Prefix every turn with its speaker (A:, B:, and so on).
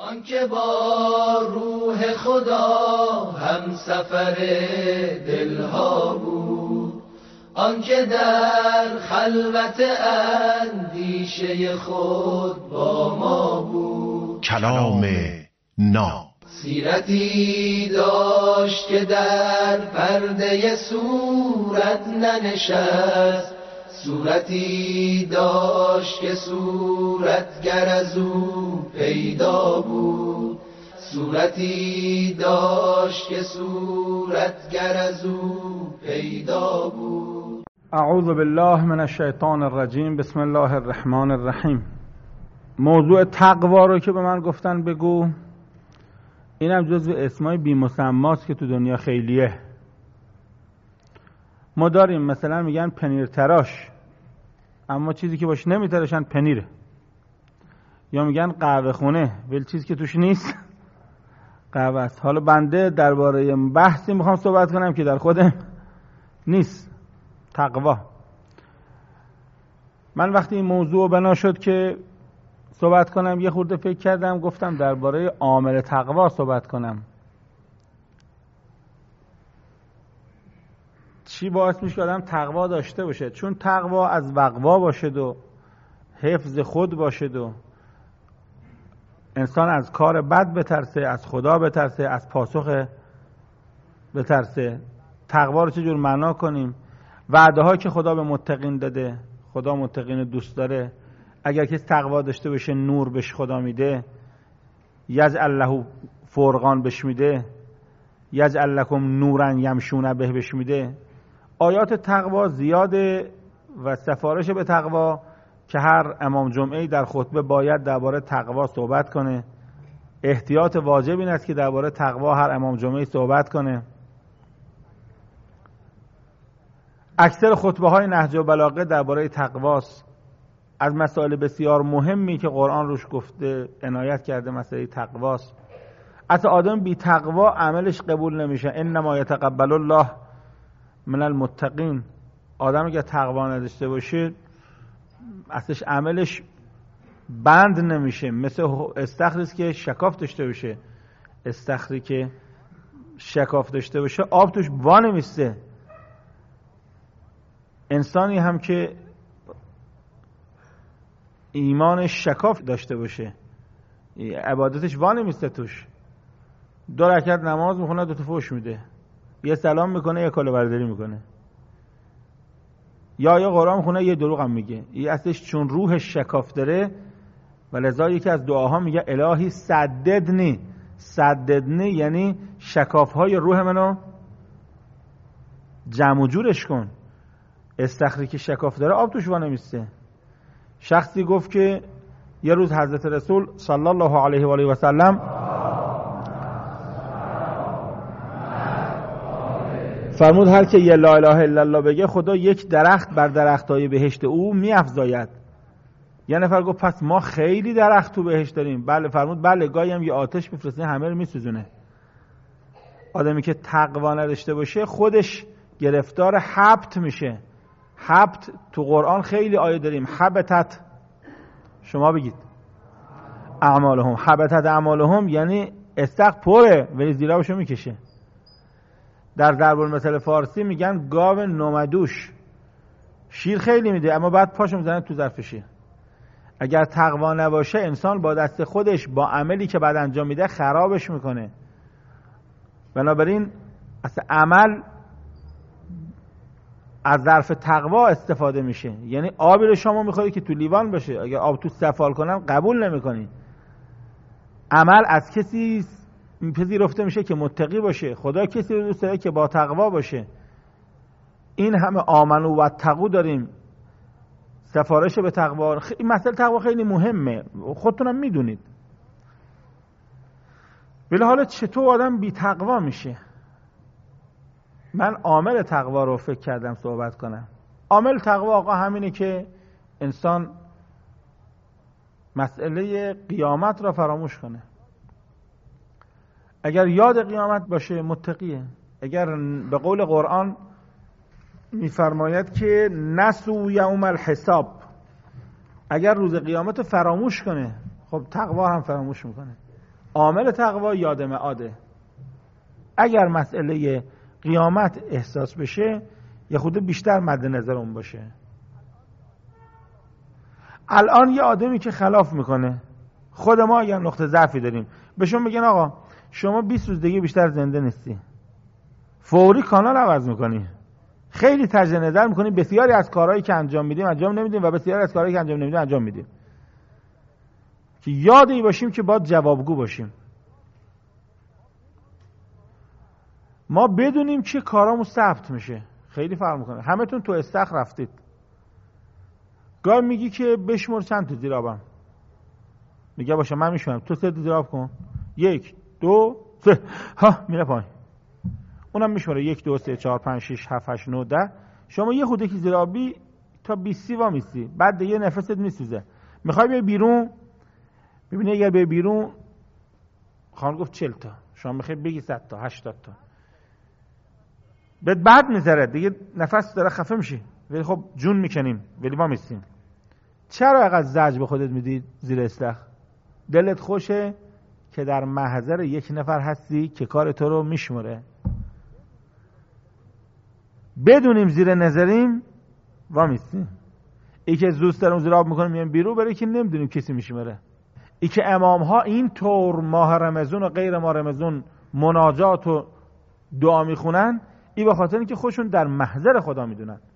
A: آنکه با روح خدا هم سفر دلها بود، آنکه در خلوت اندیشه خود با ما بود.
B: کلام ناب
A: سیرتی داشت که در پرده صورت ننشست، صورتی داشت که صورتگر از او پیدا بود، صورتی داشت که صورتگر از او پیدا بود.
C: اعوذ بالله من الشیطان الرجیم. بسم الله الرحمن الرحیم. موضوع تقوا رو که به من گفتن بگو، اینم جزو اسمای بی‌مسماست که تو دنیا خیلیه. ما داریم مثلا میگن پنیر تراش، اما چیزی که باش نمیتراشن پنیره. یا میگن قهوه خونه، ولی چیزی که توش نیست قهوه است. حالا بنده درباره بحثی میخوام صحبت کنم که در خودم نیست، تقوا. من وقتی این موضوع بنا شد که صحبت کنم، یه خورده فکر کردم، گفتم درباره عامل تقوا صحبت کنم. چی باعث میشه آدم تقوا داشته باشه؟ چون تقوا از وقوا باشد و حفظ خود باشد و انسان از کار بد بترسه، از خدا بترسه، از پاسخ بترسه. تقوا رو چجور معنا کنیم؟ وعده هایی که خدا به متقین داده، خدا متقین دوست داره. اگر کسی تقوا داشته باشه نور بهش خدا میده، یجعل له فرقان بهش میده، یجعل لکم نورا یمشون به بهش میده. آیات تقوا زیاده و سفارش به تقوا که هر امام جمعه‌ای در خطبه باید درباره تقوا صحبت کنه. احتیاط واجب این است که درباره تقوا هر امام جمعه‌ای صحبت کنه. اکثر خطبه های نهج البلاغه درباره تقواست. از مسائل بسیار مهمی که قرآن روش گفته عنایت کرده مسئله تقواست. اصلا آدم بی تقوا عملش قبول نمیشه. انما یتقبل الله من المتقین. آدم اگه تقوا نداشته باشه اصلش عملش بند نمیشه. مثل استخری که شکاف داشته باشه، استخری که شکاف داشته باشه آب توش وا نمیسته. انسانی هم که ایمانش شکاف داشته باشه عبادتش وا نمیسته توش. 2 رکعت نماز میخونه، 2 تا فحش میده، یه سلام میکنه، یه کلاهبرداری میکنه، یا قرآن میخونه، یه دروغ هم میگه. این اصلش چون روحش شکاف داره و لذا یکی از دعاها میگه الهی سددنی. سددنی یعنی شکافهای روح منو جمع و جورش کن. استخری که شکاف داره آب توش وا نمیسته. شخصی گفت که یه روز حضرت رسول صلی الله علیه و آله و سلم فرمود هر که یه لا اله الا الله بگه خدا یک درخت بر درختای بهشت او میافزاید. یه نفر گفت پس ما خیلی درخت تو بهشت داریم. بله. فرمود بله، گاهی هم یه آتش میفرسته همه رو میسوزونه. آدمی که تقوا نداشته باشه خودش گرفتار حبط میشه. حبط تو قرآن خیلی آیه داریم. حبطت، شما بگید اعمالهم. حبطت اعمالهم یعنی استخر پره ولی زیرابشو میکشه. در ضرب المثل فارسی میگن گاو نومدوش، شیر خیلی میده اما بعد پاشو میزنه تو ظرف شیر. اگر تقوا نباشه انسان با دست خودش با عملی که بعد انجام میده خرابش میکنه. بنابراین اصلا عمل از ظرف تقوا استفاده میشه. یعنی آبی رو شما میخوری که تو لیوان باشه، اگر آب تو سفال کنن قبول نمیکنی. عمل از کسی پذیرفته میشه که متقی باشه. خدا کسی رو دوست داره که با تقوا باشه. این همه آمنو و تقوا داریم، سفارش به تقوا. این مسئله تقوا خیلی مهمه، خودتونم میدونید. ولی حالا چطور آدم بی تقوا میشه؟ من عامل تقوا رو فکر کردم صحبت کنم. عامل تقوا آقا همینه که انسان مسئله قیامت را فراموش کنه. اگر یاد قیامت باشه متقیه. اگر به قول قرآن میفرماید که نسوا یوم الحساب، اگر روز قیامت فراموش کنه خب تقوا هم فراموش میکنه. عامل تقوا یاد معاده. اگر مسئله قیامت احساس بشه یه خود بیشتر مد نظر اون باشه. الان یه آدمی که خلاف میکنه، خود ما اگر نقطه ضعفی داریم بهشون بگن آقا شما 20 روز دیگه بیشتر زنده نیستی، فوری کانال عوض میکنی، خیلی تجدید نظر میکنی، بسیاری از کارهایی که انجام میدیم انجام نمیدیم و بسیاری از کارهایی که انجام نمیدیم انجام میدیم. که یادی باشیم که باید جوابگو باشیم. ما بدونیم که کارامون ثبت میشه، خیلی فرق میکنه. همتون تو استخر رفتید، گاهی میگی که بشمر چند تا زیرابم، میگه باشه من میشمرم، تو 3 تا زیراب کن، 1 2 3 ها میره پایین، اونم میشمره 1 2 3 4 5 6 7 8 9 10. شما یه خودی که زیرابی تا 20 وا میسی، بعد دیگه نفست میسوزه، میخوای بیا بیرون، ببینی اگر بیا بیرون خانم گفت 40 تا، شما میخوای بگی 100 تا 80 تا، بهت بعد میذاره دیگه، نفس داره خفه میشی، ولی خب جون میکنیم ولی ما میستیم. چرا اینقدر زجر به خودت میدی زیر استخر؟ دلت خوشه که در محضر یک نفر هستی که کار تو رو میشمره. بدونیم زیر نظریم وامیستیم. ای که زوست دارم زیر آب میکنیم میان بیرون، برای که نمیدونیم کسی میشمره. ای که امام ها این طور ماه رمضان و غیر ماه رمضان مناجات و دعا میخونن، ای به خاطر اینکه خودشون در محضر خدا میدونن.